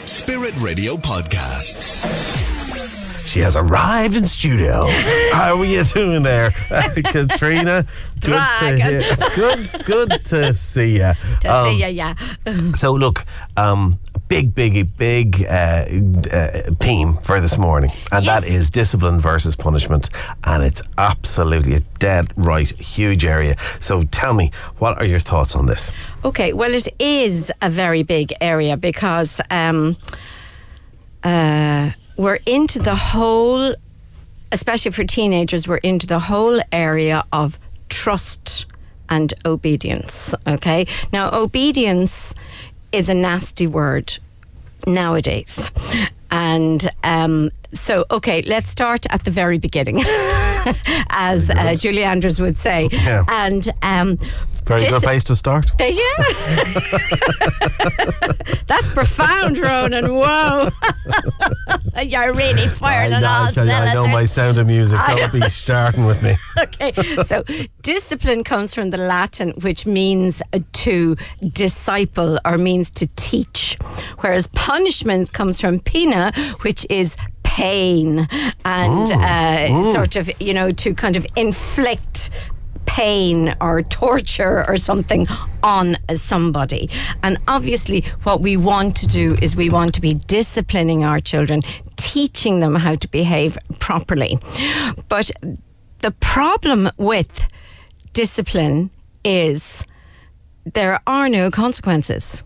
Spirit Radio Podcasts. She has arrived in studio. How are you doing there, Katrina? Good to see you. Yeah. So look, big theme for this morning, and Yes. that is discipline versus punishment, and it's absolutely a dead right, huge area. So tell me, what are your thoughts on this? Okay, well, it is a very big area because we're into the whole, especially for teenagers, we're into the whole area of trust and obedience. Okay, now obedience is a nasty word nowadays, and so okay, let's start at the very beginning, as Julie Andrews would say. Yeah. And Very good place to start. yeah. That's profound, Ronan. Whoa. You're really firing on all cylinders. I know my Sound of Music. Don't be starting with me. Okay, so discipline comes from the Latin, which means to disciple or means to teach, whereas punishment comes from pena, which is pain and sort of, to kind of inflict pain or torture or something on somebody. And obviously what we want to do is we want to be disciplining our children, teaching them how to behave properly. But the problem with discipline is there are no consequences.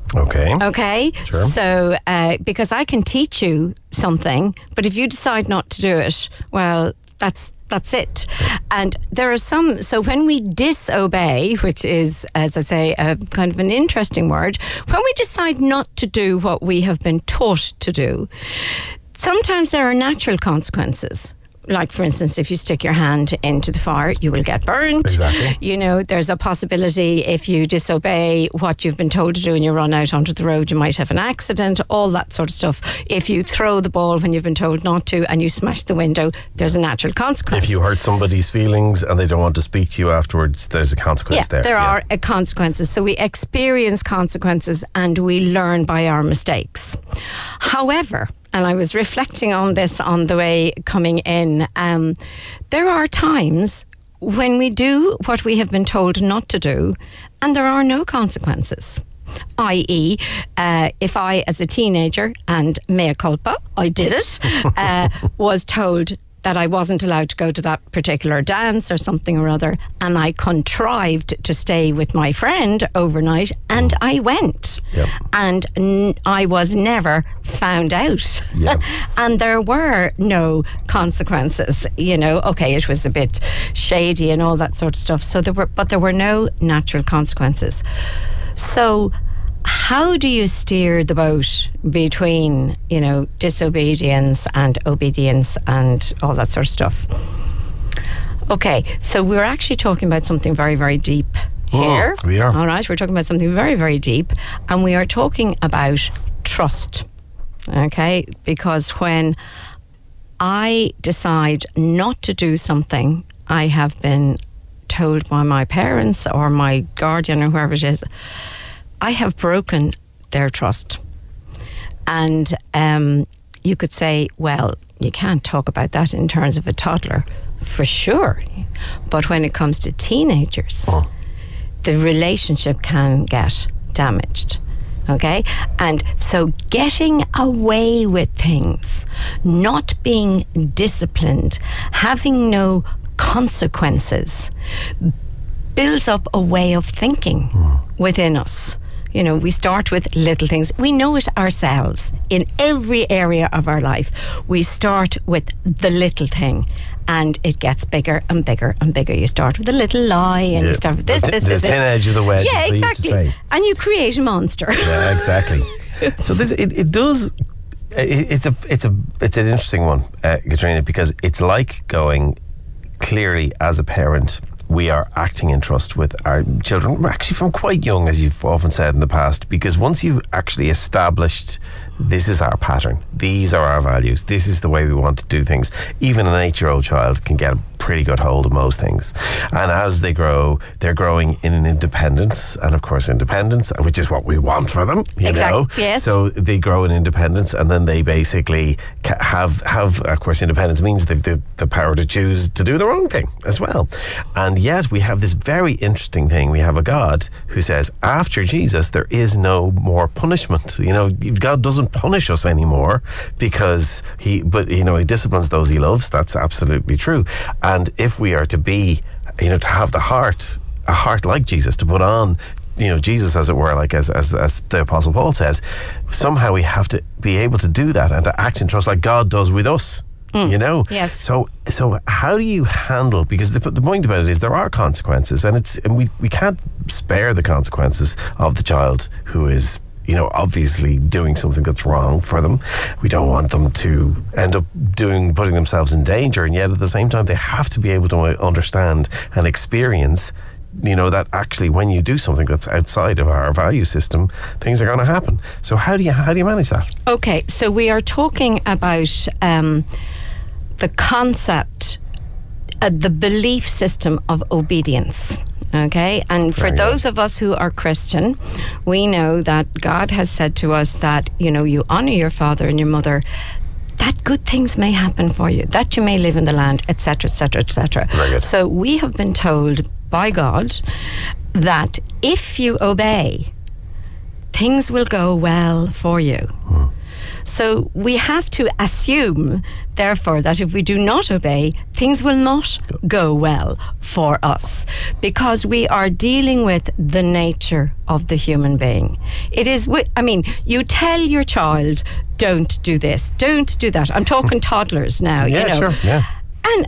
Okay. Sure. So because I can teach you something, but if you decide not to do it, well, that's it. And there are some, so when we disobey, which is, as I say, a kind of an interesting word, when we decide not to do what we have been taught to do, sometimes there are natural consequences. Like, for instance, if you stick your hand into the fire, you will get burnt. Exactly. There's a possibility if you disobey what you've been told to do and you run out onto the road, you might have an accident, all that sort of stuff. If you throw the ball when you've been told not to and you smash the window, there's a natural consequence. If you hurt somebody's feelings and they don't want to speak to you afterwards, there's a consequence there. There are consequences. So we experience consequences and we learn by our mistakes. However, and I was reflecting on this on the way coming in, there are times when we do what we have been told not to do and there are no consequences. I.e., if I, as a teenager, and mea culpa, I did it, was told that I wasn't allowed to go to that particular dance or something or other, and I contrived to stay with my friend overnight, and I went. Yep. And I was never found out. Yep. And there were no consequences. Okay, it was a bit shady and all that sort of stuff. So there were no natural consequences. So how do you steer the boat between, disobedience and obedience and all that sort of stuff? Okay, so we're actually talking about something very, very deep here. We are. All right, we're talking about something very, very deep, and we are talking about trust. Okay, because when I decide not to do something, I have been told by my parents or my guardian or whoever it is, I have broken their trust. And you could say, well, you can't talk about that in terms of a toddler, for sure. But when it comes to teenagers, the relationship can get damaged. Okay? And so getting away with things, not being disciplined, having no consequences, builds up a way of thinking within us. We start with little things. We know it ourselves in every area of our life. We start with the little thing and it gets bigger and bigger and bigger. You start with a little lie and you start with this. The thin edge of the wedge. Yeah, exactly. And you create a monster. Yeah, exactly. So this it does. It's an interesting one, Katrina, because it's like going, clearly as a parent, we are acting in trust with our children. We're actually from quite young, as you've often said in the past, because once you've actually established this is our pattern, these are our values, this is the way we want to do things, even an 8-year-old child can get a pretty pretty good hold of most things. And as they grow, they're growing in an independence, and of course independence, which is what we want for them, you know. Yes. So they grow in independence, and then they basically have of course, independence means the power to choose to do their own thing as well. And yet we have this very interesting thing. We have a God who says after Jesus there is no more punishment. You know, God doesn't punish us anymore because he disciplines those he loves. That's absolutely true. And if we are to be, to have a heart like Jesus, to put on, Jesus, as it were, like as the Apostle Paul says, somehow we have to be able to do that and to act in trust like God does with us. Yes. So how do you handle, because the point about it is there are consequences, and we can't spare the consequences of the child who is obviously doing something that's wrong for them. We don't want them to end up putting themselves in danger, and yet at the same time they have to be able to understand and experience that actually when you do something that's outside of our value system, things are going to happen. So how do you manage that? Okay, so we are talking about the concept, the belief system of obedience. Okay, and for those of us who are Christian, we know that God has said to us that, you honour your father and your mother, that good things may happen for you, that you may live in the land, etc., etc., etc. So we have been told by God that if you obey, things will go well for you. So we have to assume, therefore, that if we do not obey, things will not go well for us, because we are dealing with the nature of the human being. It is, you tell your child, don't do this, don't do that. I'm talking toddlers now, Sure, yeah. And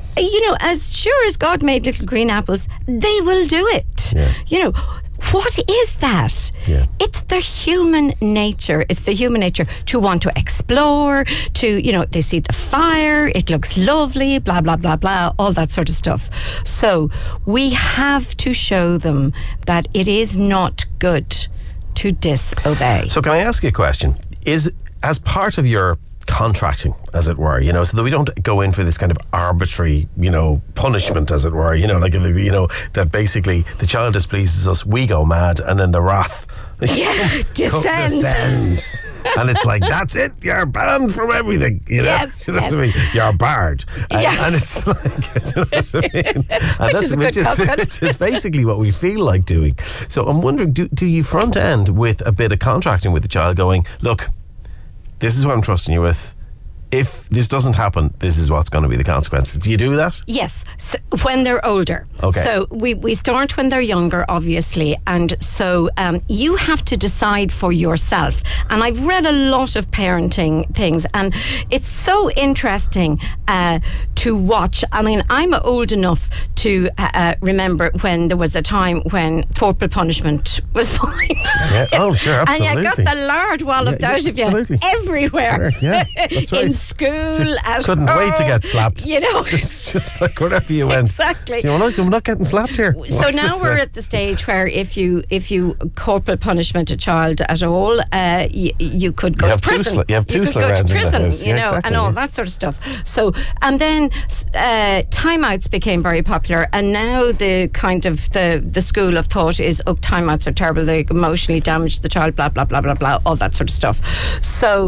as sure as God made little green apples, they will do it. Yeah. What is that? Yeah. It's the human nature. It's the human nature to want to explore, they see the fire, it looks lovely, blah, blah, blah, blah, all that sort of stuff. So we have to show them that it is not good to disobey. So can I ask you a question? As part of your contracting, as it were, so that we don't go in for this kind of arbitrary, punishment, as it were, that basically the child displeases us, we go mad, and then the wrath descends. And it's like, that's it, you're banned from everything, Yes, what I mean? You're barred. And it's like, what I mean? And which is basically what we feel like doing. So I'm wondering, do you front end with a bit of contracting with the child, going, look, this is what I'm trusting you with. If this doesn't happen, this is what's going to be the consequences. Do you do that? Yes, so when they're older. Okay. So we start when they're younger, obviously, and so you have to decide for yourself. And I've read a lot of parenting things, and it's so interesting to watch. I mean, I'm old enough to remember when there was a time when corporal punishment was fine. Yeah. Oh, sure, absolutely. And you got the lard walloped out of you everywhere. Sure. Yeah, that's right. In school, at couldn't wait to get slapped. It's just like wherever you went. Exactly. So I'm not getting slapped here. So now we're at the stage where if you corporal punishment a child at all, you could go to prison. You have two around in the house. And all that sort of stuff. So, and then timeouts became very popular, and now the kind of the school of thought is, timeouts are terrible, they emotionally damage the child, blah blah blah blah blah, all that sort of stuff. So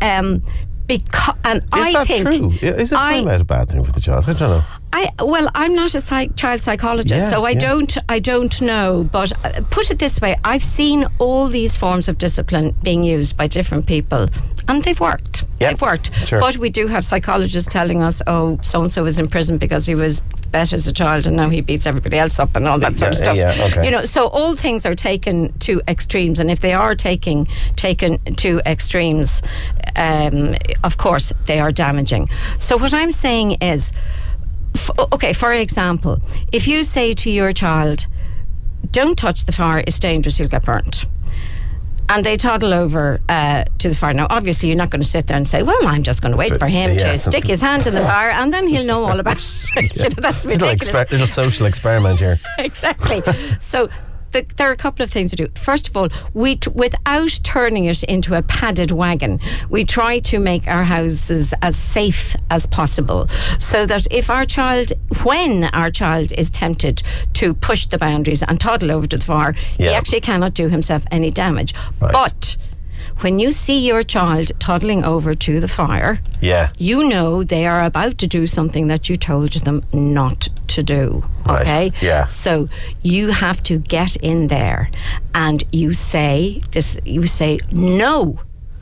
I think true? Is a timeout a bad thing for the child? I don't know. I'm not a child psychologist, so I don't know. But put it this way: I've seen all these forms of discipline being used by different people, and they've worked. Yep. They've worked. Sure. But we do have psychologists telling us, so and so was in prison because he was bet as a child, and now he beats everybody else up, and all that sort of stuff. Yeah, okay. So all things are taken to extremes, and if they are taken to extremes, of course they are damaging. So what I'm saying is, for example, if you say to your child, don't touch the fire, it's dangerous, you'll get burnt, and they toddle over to the fire. Now, obviously, you're not going to sit there and say, well, I'm just going to wait for him to stick his hand in the fire, and then he'll know all about it. That's ridiculous. Little social experiment here. Exactly. So there are a couple of things to do. First of all, without turning it into a padded wagon, we try to make our houses as safe as possible, so that when our child is tempted to push the boundaries and toddle over to the fire, he actually cannot do himself any damage. Right. But when you see your child toddling over to the fire, you know they are about to do something that you told them not to do. Okay? Right. Yeah. So you have to get in there and you say, no,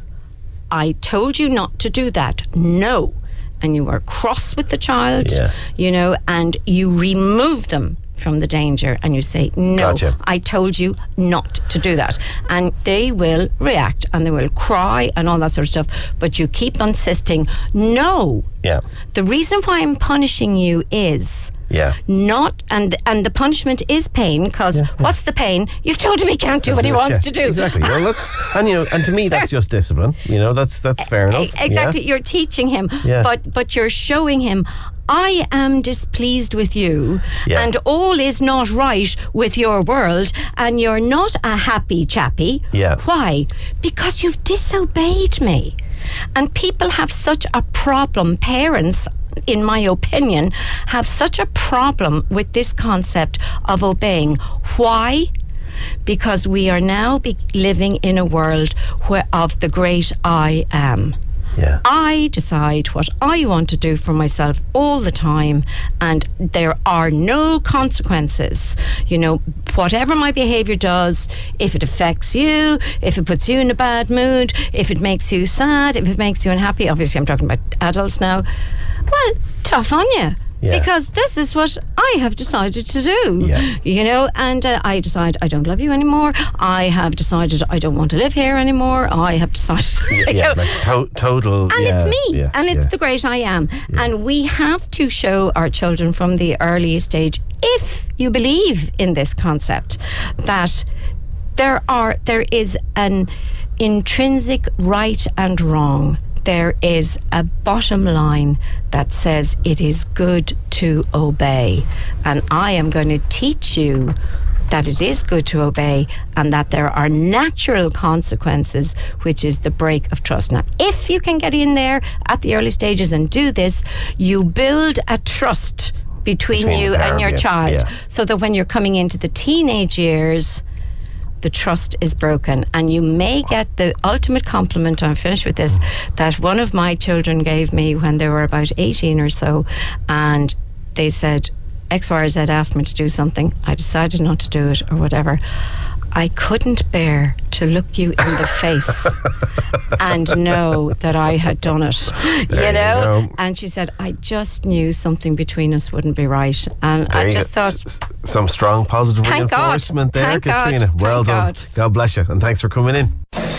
I told you not to do that. No. And you are cross with the child, and you remove them from the danger, and you say, no, Gotcha. I told you not to do that. And they will react and they will cry and all that sort of stuff, but you keep insisting, no. Yeah. The reason why I'm punishing you is not, and the punishment is pain, because what's the pain? You've told him he can't do what he wants to do. Exactly. Well, and to me that's just discipline. That's fair enough. Exactly. You're teaching him, but you're showing him, I am displeased with you, and all is not right with your world, and you're not a happy chappy. Yeah. Why? Because you've disobeyed me. And people have such a problem, parents, in my opinion, have such a problem with this concept of obeying. Why? Because we are now living in a world of the great I am. Yeah. I decide what I want to do for myself all the time, and there are no consequences. Whatever my behaviour does, if it affects you, if it puts you in a bad mood, if it makes you sad, if it makes you unhappy, obviously I'm talking about adults now, well, tough on you. Yeah. Because this is what I have decided to do, and I decide I don't love you anymore. I have decided I don't want to live here anymore. I have decided, total, and it's me, and it's the great I am. And we have to show our children from the early stage, if you believe in this concept, that there is an intrinsic right and wrong. There is a bottom line that says it is good to obey. And I am going to teach you that it is good to obey, and that there are natural consequences, which is the break of trust. Now, if you can get in there at the early stages and do this, you build a trust between you and your child, so that when you're coming into the teenage years, the trust is broken. And you may get the ultimate compliment, I'm finished with this, that one of my children gave me when they were about 18 or so, and they said, X, Y, or Z asked me to do something, I decided not to do it, or whatever. I couldn't bear to look you in the face and know that I had done it, you know? And she said, I just knew something between us wouldn't be right. And I just thought... Some strong positive reinforcement there, Katrina. Well done. God bless you, and thanks for coming in.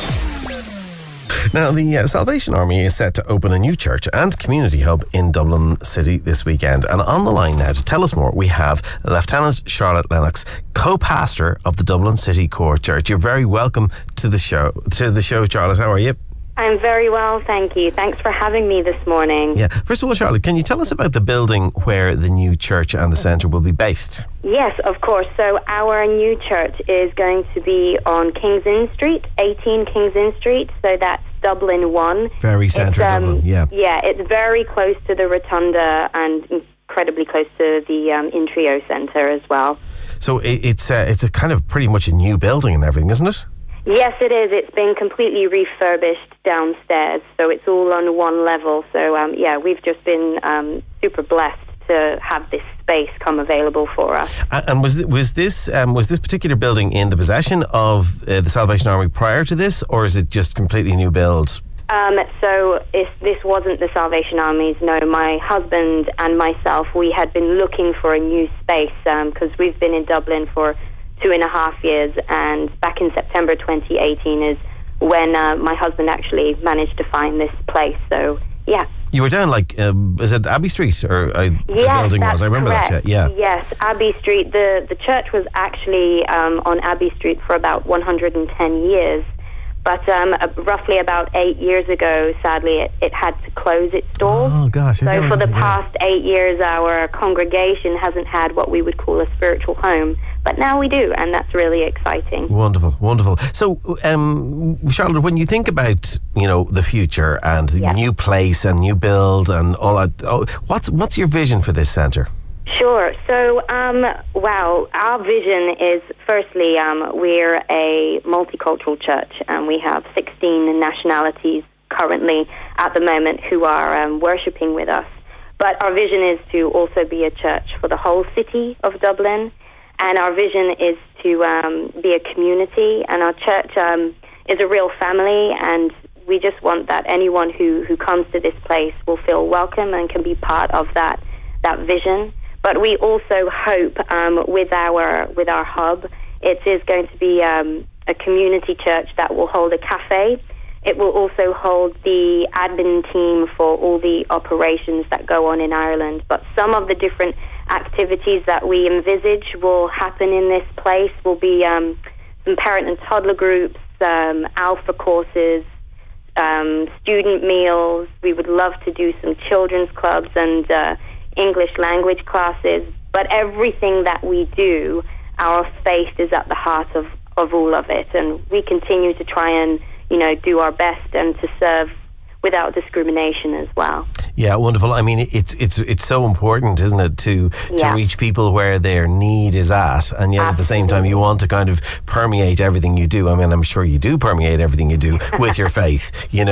Now, the Salvation Army is set to open a new church and community hub in Dublin City this weekend. And on the line now to tell us more, we have Lieutenant Charlotte Lennox, co-pastor of the Dublin City Core Church. You're very welcome to the show, Charlotte. How are you? I'm very well, thank you. Thanks for having me this morning. Yeah. First of all, Charlotte, can you tell us about the building where the new church and the centre will be based? Yes, of course. So our new church is going to be on King's Inn Street, 18 King's Inn Street. So that's Dublin 1. Very central Dublin, yeah. Yeah, it's very close to the Rotunda and incredibly close to the Intrio Centre as well. So it's a kind of pretty much a new building and everything, isn't it? Yes, it is. It's been completely refurbished downstairs, so it's all on one level. So, we've just been super blessed to have this space come available for us. And was this particular building in the possession of the Salvation Army prior to this, or is it just completely new build? So this wasn't the Salvation Army's. No, my husband and myself, we had been looking for a new space because we've been in Dublin for 2.5 years, and back in September 2018 is when my husband actually managed to find this place. So, yeah. You were down, is it Abbey Street? Or the building was? I remember correct. That, yeah. Yes, Abbey Street. The church was actually on Abbey Street for about 110 years. But roughly about 8 years ago, sadly, it had to close its doors. Oh, gosh. So for the past 8 years, our congregation hasn't had what we would call a spiritual home. But now we do, and that's really exciting. Wonderful, wonderful. So, Charlotte, when you think about, the future and the new place and new build and all that, what's your vision for this centre? Sure. So, our vision is, firstly, we're a multicultural church, and we have 16 nationalities currently at the moment who are worshipping with us. But our vision is to also be a church for the whole city of Dublin, and our vision is to be a community, and our church is a real family, and we just want that anyone who comes to this place will feel welcome and can be part of that vision. But we also hope with our hub, it is going to be a community church that will hold a cafe. It will also hold the admin team for all the operations that go on in Ireland. But some of the different activities that we envisage will happen in this place will be some parent and toddler groups, alpha courses, student meals. We would love to do some children's clubs and English language classes. But everything that we do, our faith is at the heart of all of it. And we continue to try and do our best and to serve without discrimination as well. Yeah, wonderful. I mean, it's so important, isn't it, to reach people where their need is at, and yet at the same time you want to kind of permeate everything you do. I mean, I'm sure you do permeate everything you do with your faith.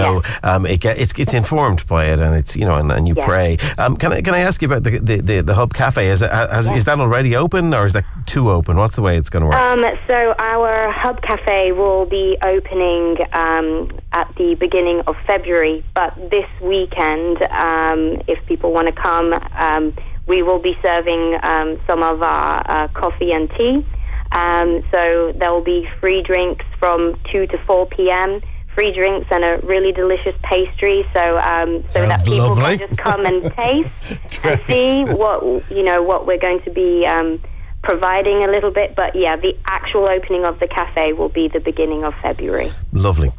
It's informed by it, and it's and you pray. Can I ask you about the Hub Cafe? Is that already open, or is that too open? What's the way it's going to work? So our Hub Cafe will be opening at the beginning of February, but this weekend, if people want to come, we will be serving some of our coffee and tea. So there will be free drinks from 2 to 4 p.m., free drinks and a really delicious pastry, so that people can just come and taste and see what we're going to be providing a little bit. But the actual opening of the cafe will be the beginning of February. Lovely.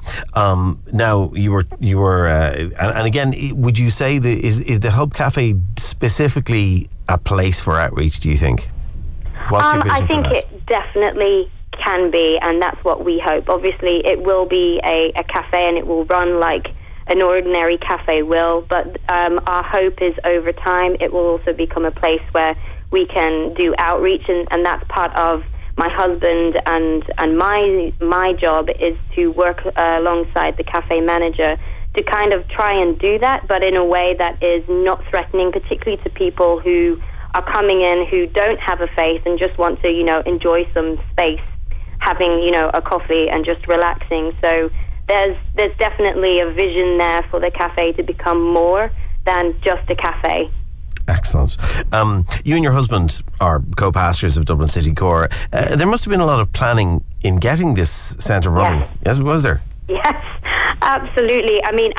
Now you were and again, would you say is the Hub Cafe specifically a place for outreach, do you think? What's your vision I think for that? it definitely can be, and that's what we hope. Obviously it will be a cafe, and it will run like an ordinary cafe will, but our hope is over time it will also become a place where we can do outreach, and that's part of my husband and my job is to work alongside the cafe manager to kind of try and do that, but in a way that is not threatening, particularly to people who are coming in who don't have a faith and just want to enjoy some space, having a coffee and just relaxing. So there's definitely a vision there for the cafe to become more than just a cafe. Excellent. You and your husband are co-pastors of Dublin City Core. There must have been a lot of planning in getting this centre running. Yes, was there? Yes, absolutely. I mean,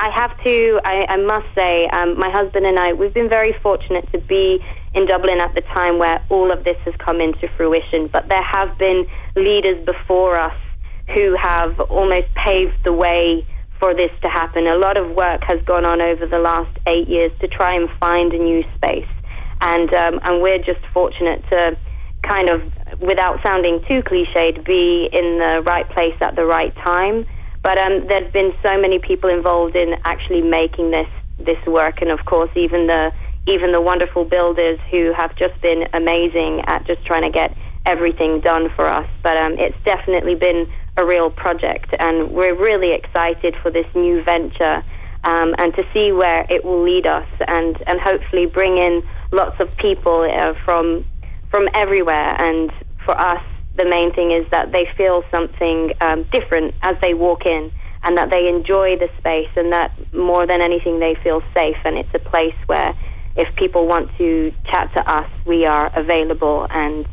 I must say, my husband and I, we've been very fortunate to be in Dublin at the time where all of this has come into fruition. But there have been leaders before us who have almost paved the way for this to happen. A lot of work has gone on over the last 8 years to try and find a new space, and we're just fortunate to kind of, without sounding too cliched, be in the right place at the right time. But there's been so many people involved in actually making this work, and of course even the wonderful builders who have just been amazing at just trying to get everything done for us. But it's definitely been a real project, and we're really excited for this new venture and to see where it will lead us, and hopefully bring in lots of people from everywhere. And for us, the main thing is that they feel something different as they walk in, and that they enjoy the space, and that more than anything they feel safe, and it's a place where if people want to chat to us, we are available. And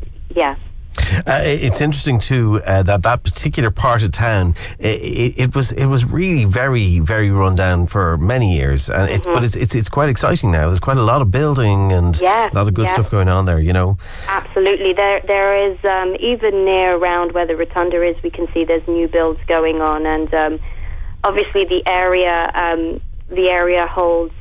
it's interesting too that particular part of town, it was really very, very run down for many years, and it's quite exciting now. There's quite a lot of building and a lot of good stuff going on there. Absolutely. There is even near around where the rotunda is, we can see there's new builds going on, and obviously the area holds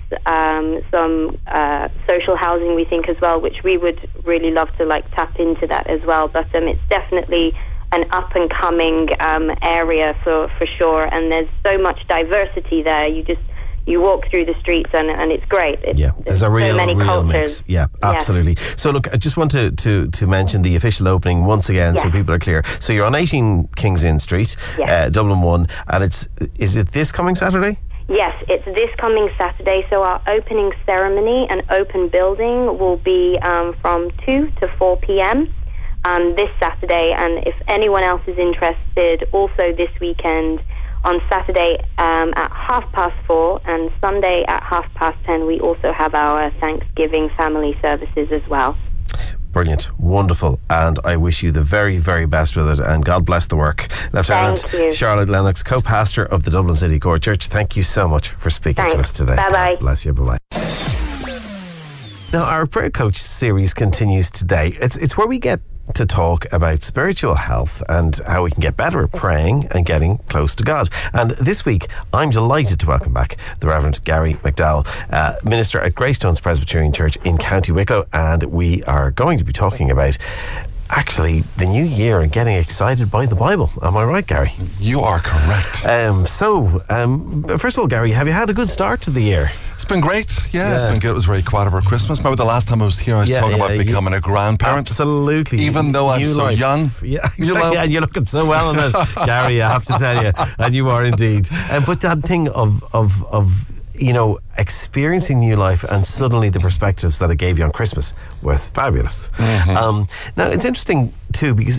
some social housing, we think, as well, which we would really love to tap into that as well. But it's definitely an up and coming area for sure, and there's so much diversity there. You walk through the streets and it's great. There's a real cultures. mix. Yeah, absolutely. Yeah. So look, I just want to mention the official opening once again, so people are clear. So you're on 18 Kings Inn Street, Dublin 1, and is it this coming Saturday? Yes, it's this coming Saturday. So our opening ceremony and open building will be from 2 to 4 p.m. This Saturday, and if anyone else is interested, also this weekend, on Saturday at 4:30 and Sunday at 10:30, we also have our Thanksgiving family services as well. Brilliant, wonderful, and I wish you the very, very best with it, and God bless the work. Lieutenant Charlotte Lennox, co-pastor of the Dublin City Core Church, thank you so much for speaking to us today. Bye-bye. God bless you, bye-bye. Now, our Prayer Coach series continues today. It's where we get to talk about spiritual health and how we can get better at praying and getting close to God. And this week, I'm delighted to welcome back the Reverend Gary McDowell, minister at Greystones Presbyterian Church in County Wicklow, and we are going to be talking about actually the new year and getting excited by the Bible. Am I right, Gary? You are correct. First of all, Gary, have you had a good start to the year? It's been great. Yeah, it's been good. It was very quiet over Christmas. Remember the last time I was here, I was talking about becoming a grandparent. Absolutely. Even though I'm so young. Yeah, exactly. And you're looking so well in it, Gary, I have to tell you. And you are indeed. But that thing of experiencing new life and suddenly the perspectives that it gave you on Christmas was fabulous. Mm-hmm. Now it's interesting too because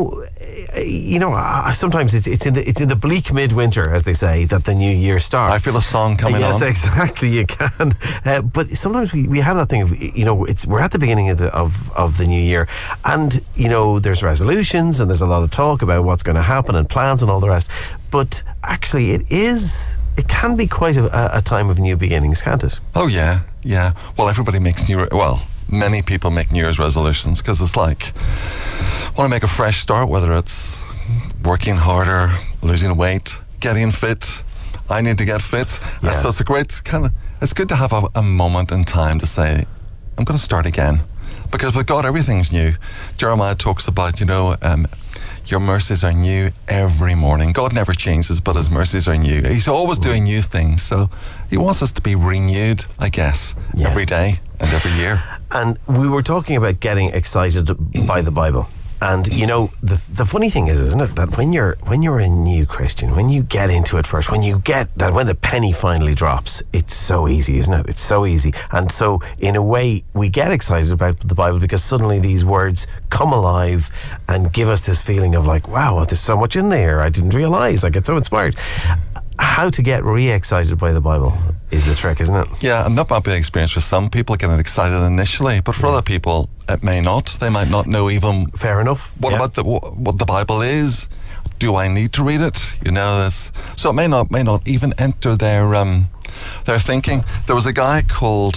sometimes it's in the bleak midwinter, as they say, that the new year starts. I feel a song coming on. Yes, exactly. You can, but sometimes we have that thing of we're at the beginning of the new year, and there's resolutions and there's a lot of talk about what's going to happen and plans and all the rest. But actually, it can be quite a time of new beginnings, can't it? Oh, yeah. Well, everybody makes many people make New Year's resolutions because it's like, I want to make a fresh start, whether it's working harder, losing weight, getting fit. I need to get fit. Yeah. So it's a great it's good to have a moment in time to say, I'm going to start again. Because with God, everything's new. Jeremiah talks about, your mercies are new every morning. God never changes, but his mercies are new. He's always doing new things. So he wants us to be renewed, I guess, every day and every year. And we were talking about getting excited by the Bible. And the funny thing is, isn't it, that when you're a new Christian, when you get into it first, when the penny finally drops, it's so easy, isn't it? It's so easy. And so in a way, we get excited about the Bible because suddenly these words come alive and give us this feeling of like, wow, there's so much in there I didn't realize. I get so inspired. How to get re-excited by the Bible is the trick, isn't it? Yeah, and that might be an experience for some people getting excited initially, but for other people it may not. They might not know even. Fair enough. What about what the Bible is? Do I need to read it? So it may not even enter their thinking. There was a guy called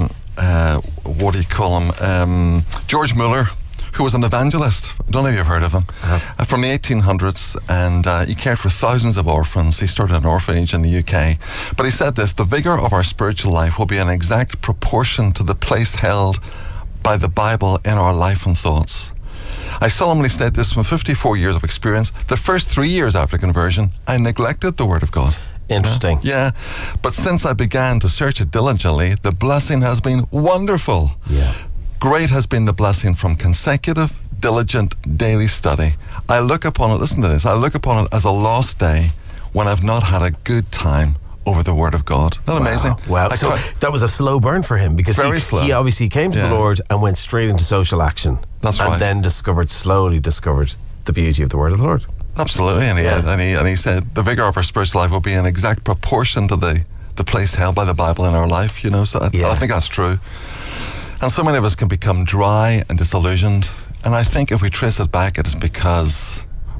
what do you call him? George Mueller, who was an evangelist. I don't know if you've heard of him. From the 1800s, and he cared for thousands of orphans. He started an orphanage in the UK. But he said this: the vigor of our spiritual life will be an exact proportion to the place held by the Bible in our life and thoughts. I solemnly state this from 54 years of experience. The first 3 years after conversion, I neglected the Word of God. Interesting. Yeah. But since I began to search it diligently, the blessing has been wonderful. Yeah. Great has been the blessing from consecutive, diligent daily study. I look upon it, listen to this, I look upon it as a lost day when I've not had a good time over the Word of God. Isn't that amazing? Wow. So that was a slow burn for him because he obviously came to the Lord and went straight into social action. That's right. And then slowly discovered the beauty of the Word of the Lord. Absolutely. And he said the vigor of our spiritual life will be in exact proportion to the place held by the Bible in our life, So I think that's true. And so many of us can become dry and disillusioned. And I think if we trace it back, it is because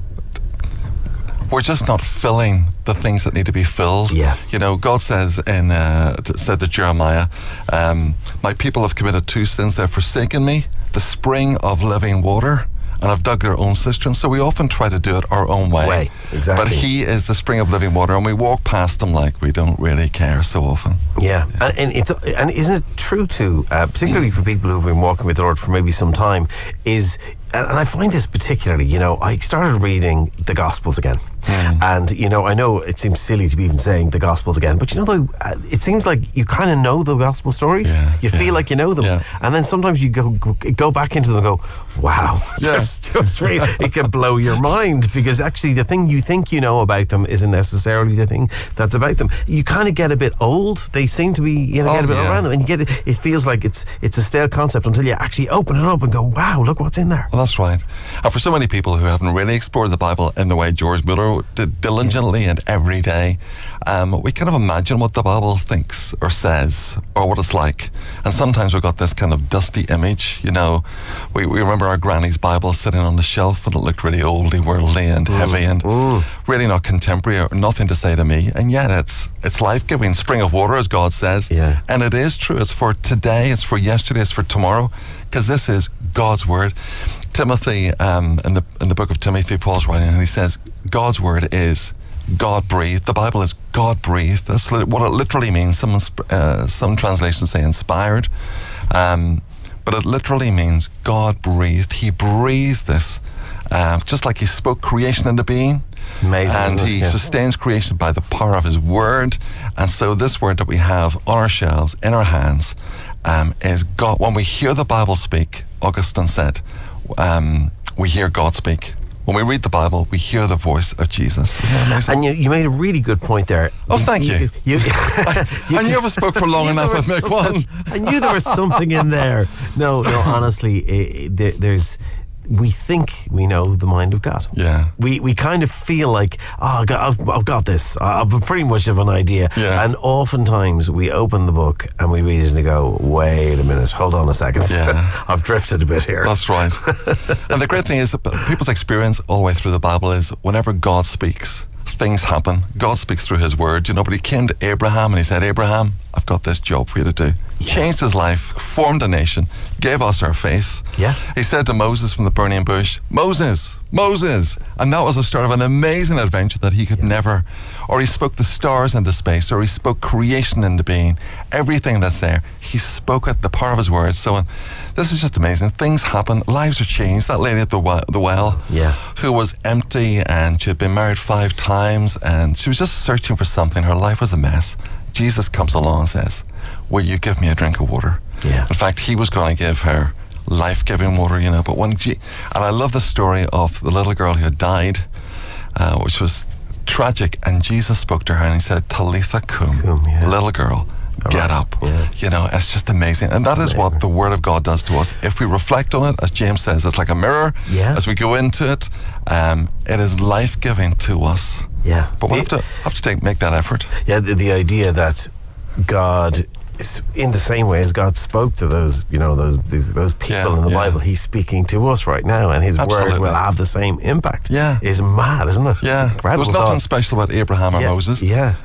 we're just not filling the things that need to be filled. Yeah. God says said to Jeremiah, my people have committed 2 sins. They've forsaken me, the spring of living water, and have dug their own cisterns. So we often try to do it our own way. Exactly. But He is the spring of living water, and we walk past Him like we don't really care so often. Yeah, and isn't it true too, particularly for people who've been walking with the Lord for maybe some time, is, and I find this particularly, I started reading the Gospels again. And, I know it seems silly to be even saying the Gospels again, but though, it seems like you kind of know the Gospel stories. You feel like you know them. And then sometimes you go back into them and go, wow, just really, it can blow your mind, because actually the thing you think you know about them isn't necessarily the thing that's about them. You kind of get a bit old. They seem to be, get a bit around them, and you get it feels like it's a stale concept until you actually open it up and go, wow, look what's in there. Well, that's right. And for so many people who haven't really explored the Bible in the way George Mueller did diligently and every day, we kind of imagine what the Bible thinks or says or what it's like. And sometimes we've got this kind of dusty image, we remember our granny's Bible sitting on the shelf, and it looked really oldie, worldly and heavy and really not contemporary, or nothing to say to me. And yet it's life-giving, spring of water, as God says. And it is true. It's for today, it's for yesterday, it's for tomorrow, because this is God's word. Timothy, in the book of Timothy, Paul's writing, and he says God's word is God-breathed. The Bible is God-breathed. That's what it literally means. Some translations say inspired, but it literally means God-breathed. He breathed this, just like He spoke creation into being. Amazing. And He sustains creation by the power of His word. And so this word that we have on our shelves, in our hands, is God. When we hear the Bible speak, Augustine said, we hear God speak. When we read the Bible, we hear the voice of Jesus. Isn't that amazing? And you made a really good point there. Oh, thank you. I never spoke for long enough to make one. I knew there was something in there. No, honestly, we think we know the mind of God. Yeah. We kind of feel like, oh, God, I've got this. I've pretty much of an idea. Yeah. And oftentimes we open the book and we read it and go, wait a minute, hold on a second. Yeah. I've drifted a bit here. That's right. And the great thing is that people's experience all the way through the Bible is whenever God speaks, things happen. God speaks through His word, but He came to Abraham and He said, Abraham, I've got this job for you to do. Changed his life, formed a nation, gave us our faith. He said to Moses from the burning bush, Moses, Moses. And that was the start of an amazing adventure that he could never, or He spoke the stars into space, or He spoke creation into being. Everything that's there, He spoke it, the power of His word. So this is just amazing. Things happen, lives are changed. That lady at the well, who was empty, and she had been married 5 times, and she was just searching for something. Her life was a mess. Jesus comes along and says, will you give me a drink of water? In fact, He was going to give her life-giving water, but and I love the story of the little girl who had died, which was tragic, and Jesus spoke to her and He said, Talitha cum, little girl, get up. It's just amazing. And that is what the Word of God does to us. If we reflect on it, as James says, it's like a mirror. As we go into it, it is life-giving to us. But we have to make that effort. The idea that God is, in the same way as God spoke to those people in the Bible, He's speaking to us right now, and His word will have the same impact. Is mad, isn't it? There was nothing special about Abraham or Moses.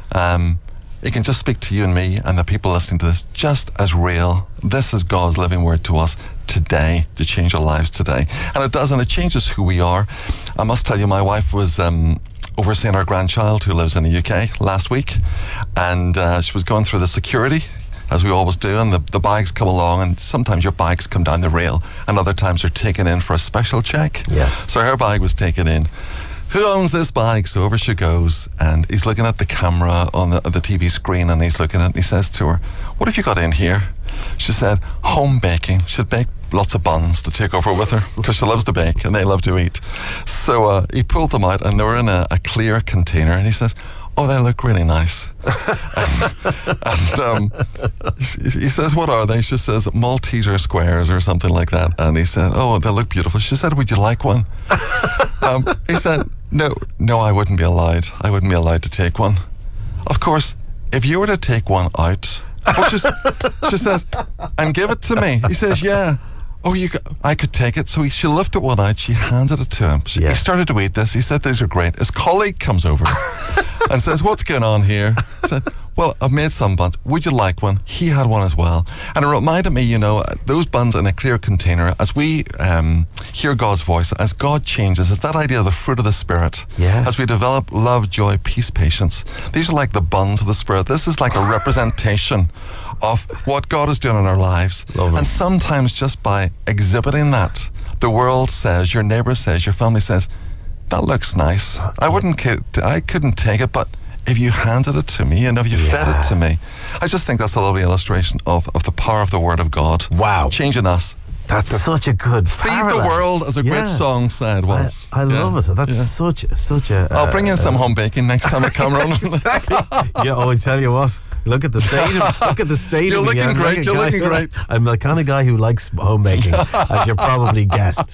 He can just speak to you and me and the people listening to this just as real. This is God's living word to us today, to change our lives today. And it does, and it changes who we are. I must tell you, my wife was overseeing our grandchild who lives in the UK last week, and she was going through the security, as we always do, and the bags come along, and sometimes your bags come down the rail, and other times they're taken in for a special check. So her bag was taken in. Who owns this bag? So over she goes, and he's looking at the camera on the TV screen, and he's looking at it, and he says to her, what have you got in here? She said, home baking. She'd baked lots of buns to take over with her, because she loves to bake and they love to eat. So he pulled them out, and they were in a clear container, and he says, oh, they look really nice. and he says, what are they? She says, Malteser squares or something like that. And he said, oh, they look beautiful. She said, would you like one? He said, no, I wouldn't be allowed. I wouldn't be allowed to take one. Of course, if you were to take one out, she says, and give it to me. He says, yeah. Oh, I could take it. So she lifted one out. She handed it to him. He started to eat this. He said, these are great. His colleague comes over and says, what's going on here? He said, well, I've made some buns. Would you like one? He had one as well. And it reminded me, those buns in a clear container, as we hear God's voice, as God changes, it's that idea of the fruit of the Spirit. Yeah. As we develop love, joy, peace, patience. These are like the buns of the Spirit. This is like a representation of what God is doing in our lives. Lovely. And sometimes just by exhibiting that, the world says, your neighbor says, your family says, that looks nice. I couldn't take it, but if you handed it to me and if you fed it to me, I just think that's a lovely illustration of the power of the Word of God. Wow. Changing us. That's such a good Feed the world, as a great song said once. I love it. That's such a... I'll bring in some home baking next time I come around. Exactly. Yeah, I tell you what. Look at the state You're of me. looking great. You're looking great. I'm the kind of guy who likes home baking, as you probably guessed.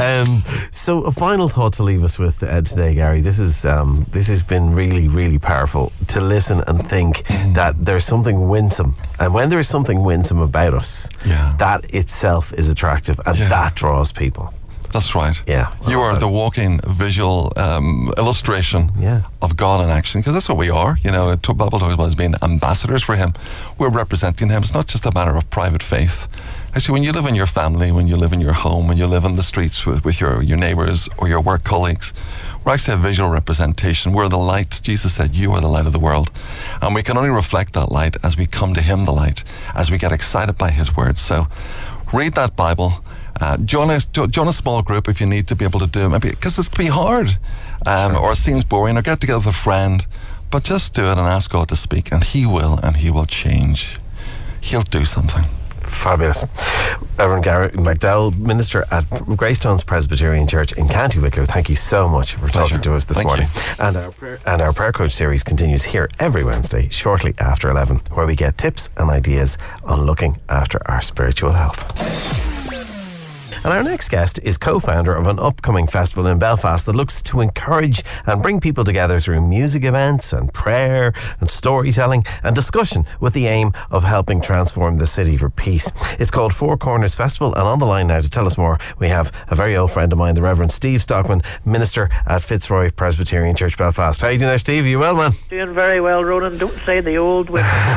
So a final thought to leave us with today, Gary. This has been really, really powerful to listen and think that there's something winsome. And when there is something winsome about us, that itself is attractive and that draws people. That's right. Yeah. You are the walking visual illustration of God in action, because that's what we are. The Bible talks about us being ambassadors for Him. We're representing Him. It's not just a matter of private faith. Actually, when you live in your family, when you live in your home, when you live in the streets with your neighbours or your work colleagues, we're actually a visual representation. We're the light. Jesus said, you are the light of the world. And we can only reflect that light as we come to Him, the light, as we get excited by His words. So read that Bible. Join a small group if you need to be able to do it, maybe because it can be hard, or it seems boring, or get together with a friend, but just do it and ask God to speak, and He will change. He'll do something. Fabulous. Reverend Gary McDowell, minister at Greystones Presbyterian Church in County Wicklow, thank you so much for talking to us this morning. And our Prayer Coach series continues here every Wednesday, shortly after 11, where we get tips and ideas on looking after our spiritual health. And our next guest is co-founder of an upcoming festival in Belfast that looks to encourage and bring people together through music events and prayer and storytelling and discussion, with the aim of helping transform the city for peace. It's called Four Corners Festival, and on the line now to tell us more, we have a very old friend of mine, the Reverend Steve Stockman, minister at Fitzroy Presbyterian Church, Belfast. How are you doing there, Steve? Are you well, man? Doing very well, Ronan. Don't say the old.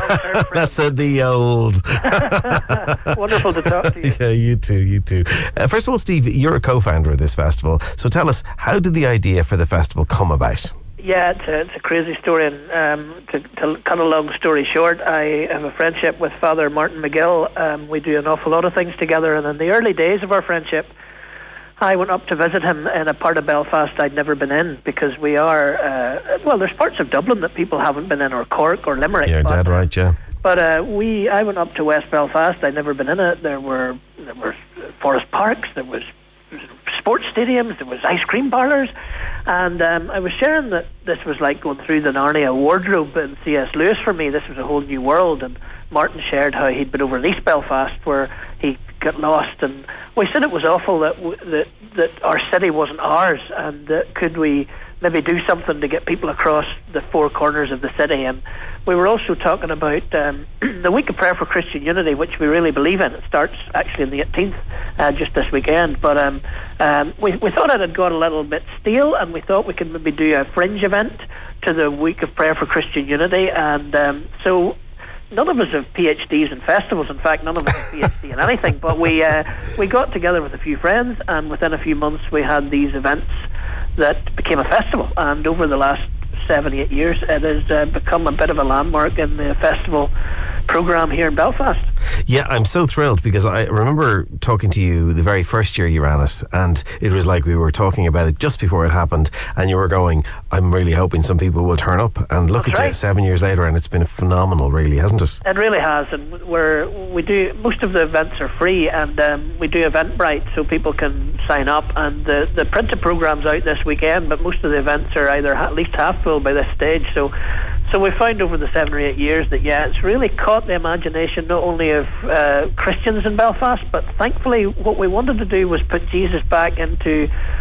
I said the old. Wonderful to talk to you. Yeah, you too. First of all, Steve, you're a co-founder of this festival, so tell us, how did the idea for the festival come about? Yeah, it's a crazy story, and to cut a long story short, I have a friendship with Father Martin McGill. We do an awful lot of things together, and in the early days of our friendship, I went up to visit him in a part of Belfast I'd never been in, because we are, there's parts of Dublin that people haven't been in, or Cork or Limerick. You're dead right, yeah. But I went up to West Belfast. I'd never been in it. There were forest parks. There was sports stadiums. There was ice cream parlours. And I was sharing that this was like going through the Narnia wardrobe in C.S. Lewis for me. This was a whole new world. And Martin shared how he'd been over in East Belfast, where he got lost. And we said it was awful that our city wasn't ours, and that could we maybe do something to get people across the four corners of the city. And we were also talking about the Week of Prayer for Christian Unity, which we really believe in. It starts actually on the 18th, just this weekend. But we thought it had got a little bit stale, and we thought we could maybe do a fringe event to the Week of Prayer for Christian Unity. And so none of us have PhDs in festivals. In fact, none of us have PhD in anything. But we got together with a few friends, and within a few months we had these events that became a festival. And over the last 7-8 years, it has become a bit of a landmark in the festival programme here in Belfast. Yeah, I'm so thrilled, because I remember talking to you the very first year you ran it, and it was like we were talking about it just before it happened, and you were going, I'm really hoping some people will turn up. And look at you 7 years later, and it's been phenomenal, really, hasn't it? It really has. And we do, most of the events are free, and we do Eventbrite so people can sign up, and the printed programme's out this weekend, but most of the events are either at least half full by this stage. So we found over the 7 or 8 years that it's really caught the imagination not only of Christians in Belfast, but thankfully what we wanted to do was put Jesus back into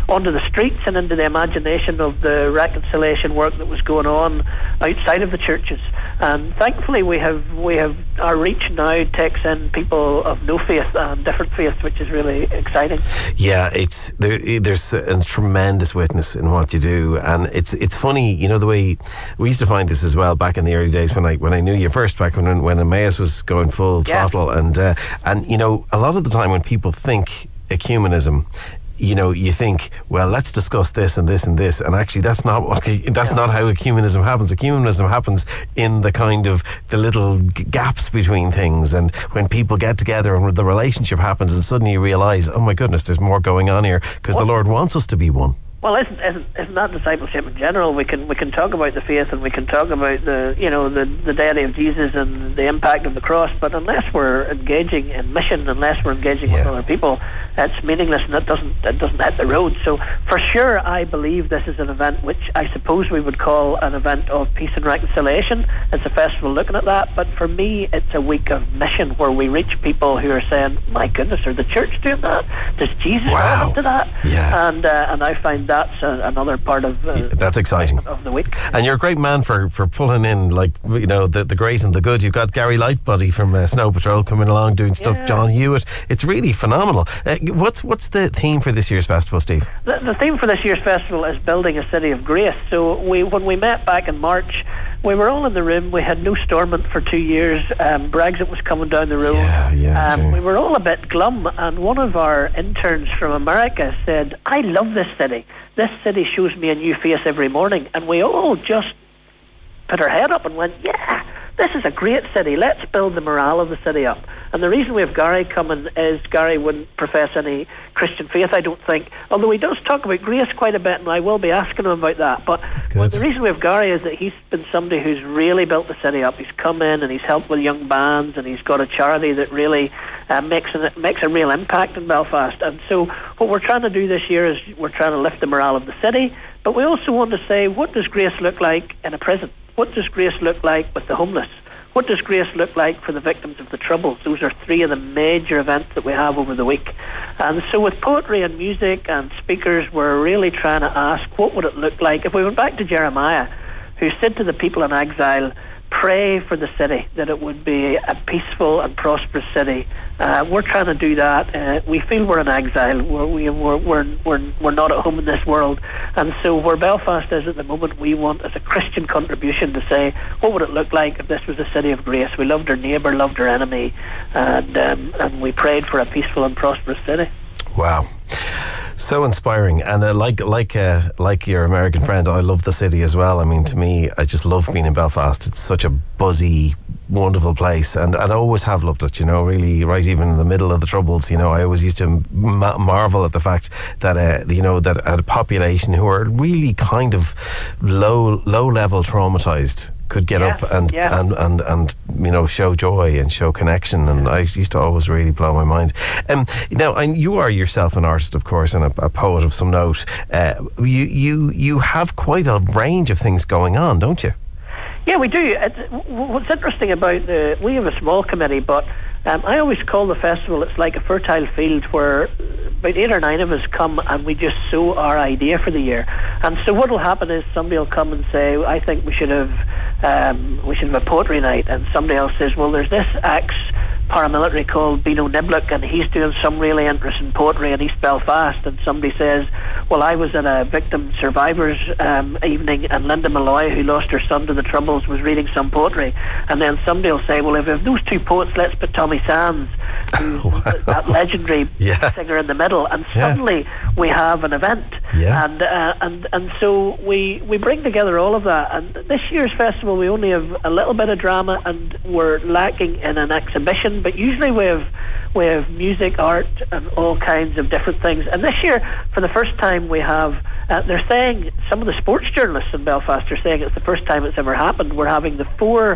onto the streets and into the imagination of the reconciliation work that was going on outside of the churches. And thankfully we have our reach now takes in people of no faith and different faiths, which is really exciting. Yeah, there's a tremendous witness in what you do, and it's funny, you know, the way we used to find this as well back in the early days when I knew you first, back when Emmaus was going full throttle, and you know, a lot of the time when people think ecumenism, you know, you think, well, let's discuss this and this and this, and actually that's not not how ecumenism happens. Ecumenism happens in the kind of the little gaps between things, and when people get together and the relationship happens, and suddenly you realise, oh my goodness, there's more going on here, because the Lord wants us to be one. Well, isn't that discipleship in general? We can talk about the faith, and we can talk about the deity of Jesus and the impact of the cross, but unless we're engaging in mission, unless we're engaging with other people, it's meaningless, and it doesn't hit the road. So for sure, I believe this is an event which I suppose we would call an event of peace and reconciliation. It's a festival looking at that, but for me, it's a week of mission where we reach people who are saying, "My goodness, are the church doing that? Does Jesus relate to that?" Yeah. And I find that's another part of that's exciting of the week. And you're a great man for pulling in, like, you know, the great and the good. You've got Gary Lightbody from Snow Patrol coming along doing stuff. John Hewitt. It's really phenomenal. What's the theme for this year's festival, Steve? The theme for this year's festival is building a city of grace. So when we met back in March, we were all in the room. We had no Stormont for 2 years. Brexit was coming down the road. We were all a bit glum, and one of our interns from America said, "I love this city. This city shows me a new face every morning." And we all just put our head up and went, "Yeah, this is a great city. Let's build the morale of the city up." And the reason we have Gary coming is Gary wouldn't profess any Christian faith, I don't think, although he does talk about grace quite a bit, and I will be asking him about that. But the reason we have Gary is that he's been somebody who's really built the city up. He's come in and he's helped with young bands, and he's got a charity that really makes a real impact in Belfast. And so what we're trying to do this year is we're trying to lift the morale of the city, but we also want to say, what does grace look like in a prison? What does grace look like with the homeless? What does grace look like for the victims of the Troubles? Those are three of the major events that we have over the week. And so with poetry and music and speakers, we're really trying to ask, what would it look like if we went back to Jeremiah, who said to the people in exile, pray for the city, that it would be a peaceful and prosperous city. We're trying to do that. We feel we're in exile. We're not at home in this world. And so where Belfast is at the moment, we want as a Christian contribution to say, what would it look like if this was a city of grace? We loved our neighbour, loved our enemy, and we prayed for a peaceful and prosperous city. Wow. So inspiring, and like your American friend, I love the city as well. I mean, to me, I just love being in Belfast. It's such a buzzy, wonderful place, and I always have loved it, you know, really, right even in the middle of the Troubles, you know. I always used to marvel at the fact that you know, that a population who are really kind of low level traumatized could get up and you know, show joy and show connection, and I used to always really blow my mind. Now, and you are yourself an artist, of course, and a poet of some note. You have quite a range of things going on, don't you? Yeah, we do. What's interesting about we have a small committee, but I always call the festival, it's like a fertile field where about 8 or 9 of us come and we just sow our idea for the year. And so what will happen is somebody will come and say, I think we should have a poetry night, and somebody else says, well, there's this ex-paramilitary called Bino Niblick, and he's doing some really interesting poetry in East Belfast. And somebody says, well, I was at a victim survivors evening, and Linda Malloy, who lost her son to the Troubles, was reading some poetry. And then somebody will say, well, if we have those two poets, let's put Tommy Sands, who's that legendary singer, in the middle, and suddenly we have an event. And so we bring together all of that. And this year's festival, we only have a little bit of drama, and we're lacking in an exhibition, but usually we have music, art, and all kinds of different things. And this year, for the first time, we have they're saying, some of the sports journalists in Belfast are saying it's the first time it's ever happened. We're having the four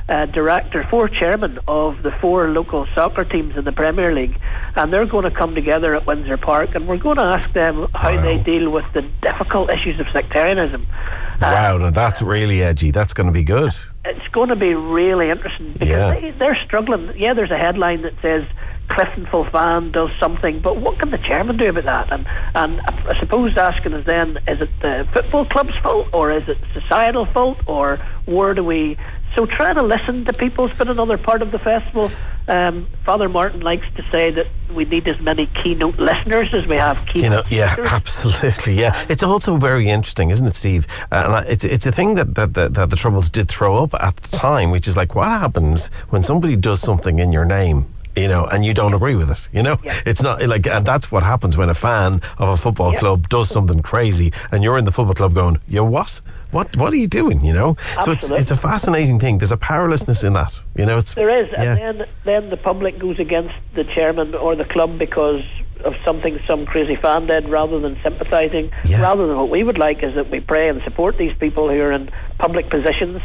chairmen of the 4 local soccer teams in the Premier League, and they're going to come together at Windsor Park, and we're going to ask them how they deal with the difficult issues of sectarianism. Wow, now that's really edgy. That's going to be good. It's going to be really interesting, because they're struggling. Yeah, there's a headline that says Cliftonville fan does something, but what can the chairman do about that? And I suppose asking is then, is it the football club's fault, or is it societal fault, or where do we... So trying to listen to people has been another part of the festival. Father Martin likes to say that we need as many keynote listeners as we have keynote speakers. Absolutely, yeah. It's also very interesting, isn't it, Steve? And it's a thing that the Troubles did throw up at the time, which is like, what happens when somebody does something in your name, and you don't agree with it, Yeah. It's not like, and that's what happens when a fan of a football club does something crazy, and you're in the football club going, what? What are you doing? So it's a fascinating thing. There's a powerlessness in that. There is, and then the public goes against the chairman or the club because of something some crazy fan did, rather than sympathising. Rather than what we would like is that we pray and support these people who are in public positions,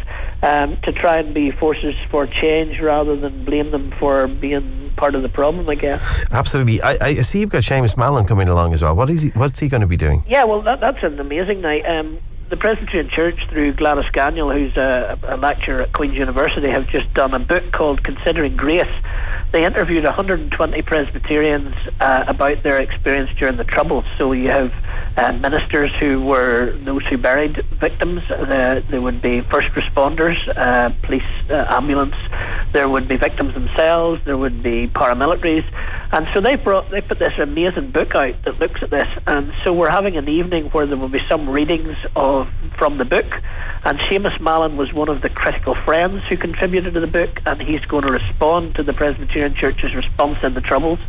to try and be forces for change rather than blame them for being part of the problem, I guess. Absolutely. I see you've got Seamus Mallon coming along as well. What's he going to be doing? Yeah, well, that's an amazing night. The Presbyterian Church, through Gladys Gagnon, who's a lecturer at Queen's University, have just done a book called Considering Grace. They interviewed 120 Presbyterians about their experience during the Troubles. So you have ministers who were those who buried victims. There would be first responders, police, ambulance. There would be victims themselves. There would be paramilitaries. And so they put this amazing book out that looks at this. And so we're having an evening where there will be some readings from the book, and Seamus Mallon was one of the critical friends who contributed to the book, and he's going to respond to the Presbyterian Church's response in the Troubles.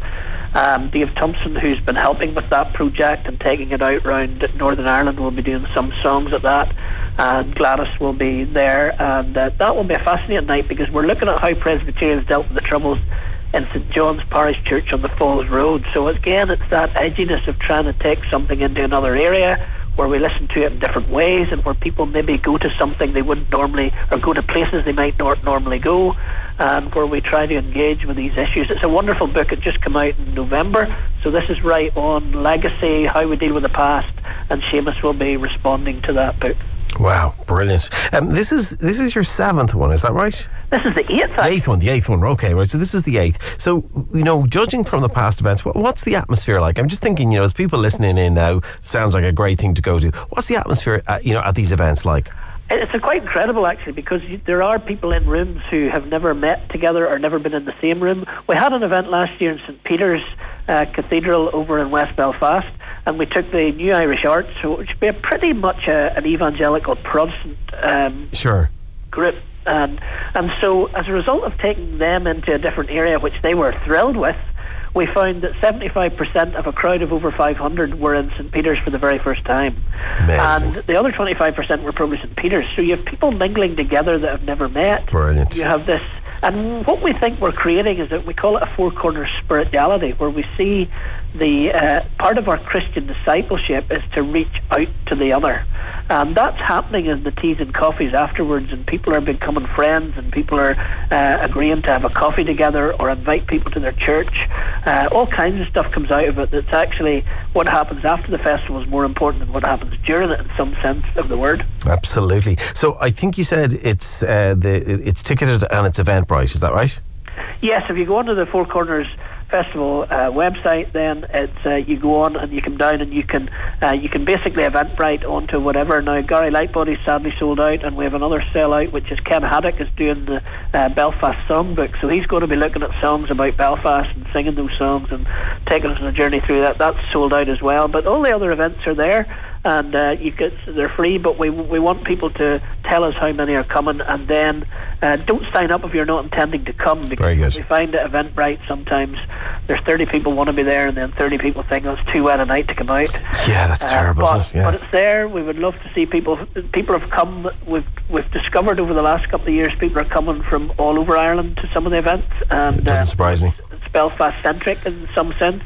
Dave Thompson, who's been helping with that project and taking it out round Northern Ireland, will be doing some songs at that, and Gladys will be there, and that will be a fascinating night, because we're looking at how Presbyterians dealt with the Troubles in St John's Parish Church on the Falls Road. So again, it's that edginess of trying to take something into another area where we listen to it in different ways, and where people maybe go to something they wouldn't normally, or go to places they might not normally go, and where we try to engage with these issues. It's a wonderful book. It just came out in November, so this is right on legacy, how we deal with the past, and Seamus will be responding to that book. Wow, brilliant. This is your 7th one, is that right? This is the 8th. The eighth one. Okay, right. So this is the 8th. So, judging from the past events, what's the atmosphere like? I'm just thinking, as people listening in now, sounds like a great thing to go to. What's the atmosphere, at these events like? It's quite incredible, actually, because there are people in rooms who have never met together or never been in the same room. We had an event last year in St Peter's Cathedral over in West Belfast, and we took the New Irish Arts, which would be pretty much an evangelical Protestant group. And so as a result of taking them into a different area, which they were thrilled with, we found that 75% of a crowd of over 500 were in St Peter's for the very first time. Amazing. And the other 25% were probably St Peter's. So you have people mingling together that have never met. Brilliant. You have this, and what we think we're creating is that we call it a four-corner spirituality, where we see the part of our Christian discipleship is to reach out to the other. And that's happening in the teas and coffees afterwards, and people are becoming friends, and people are agreeing to have a coffee together or invite people to their church. All kinds of stuff comes out of it. That's actually what happens after the festival is more important than what happens during it, in some sense of the word. Absolutely. So I think you said it's ticketed and it's Eventbrite, is that right? Yes, if you go onto the Four Corners Festival website, then it's you go on and you come down and you can basically Eventbrite onto whatever. Now Gary Lightbody's sadly sold out, and we have another sellout, which is Ken Haddock is doing the Belfast songbook, so he's going to be looking at songs about Belfast and singing those songs and taking us on a journey through that. That's sold out as well, but all the other events are there, and they're free, but we want people to tell us how many are coming, and then don't sign up if you're not intending to come, because we find at Eventbrite sometimes there's 30 people want to be there, and then 30 people think it's too wet a night to come out. Yeah, that's terrible, isn't it? Yeah. But it's there. We would love to see people. People have come. We've discovered over the last couple of years people are coming from all over Ireland to some of the events, and it doesn't surprise me. It's Belfast centric in some sense.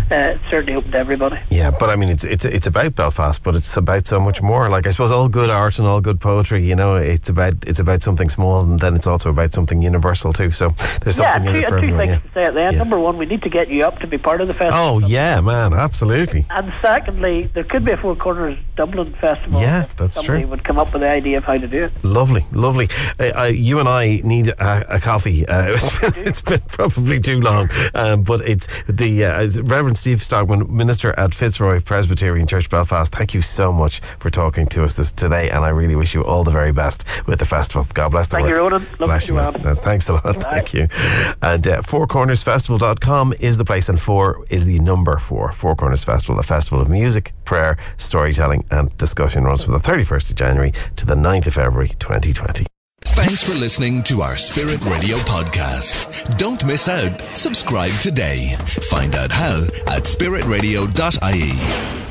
it's certainly open to everybody. Yeah, but I mean, it's about Belfast, but it's about so much more. Like, I suppose all good art and all good poetry, you know, it's about something small, and then it's also about something universal too. So there's something in it for everyone. Two things to say at the end. Number one, we need to get you up to be part of the festival. Oh yeah, man, absolutely. And secondly, there could be a Four Corners Dublin festival. Yeah, that's somebody true. would come up with the idea of how to do it. Lovely. You and I need a coffee. It's been probably too long, but it's the Reverend Steve Stogman, minister at Fitzroy Presbyterian Church, Belfast. Thank you so much for talking to us today, and I really wish you all the very best with the festival. God bless the Thank you, Ronan. Bless you, man. Thanks a lot. Thank you. And fourcornersfestival.com is the place, and 4 is the number 4. Four Corners Festival, a festival of music, prayer, storytelling and discussion, runs from the 31st of January to the 9th of February 2020. Thanks for listening to our Spirit Radio podcast. Don't miss out. Subscribe today. Find out how at spiritradio.ie.